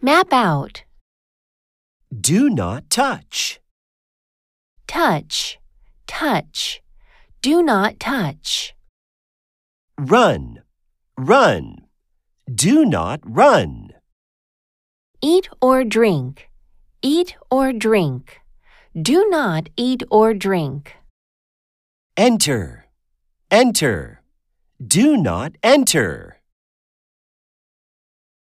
Map out. Do not touch. Touch, touch. Do not touch. Run, run. Do not run. Eat or drink. Eat or drink. Do not eat or drink. Enter, enter. Do not enter.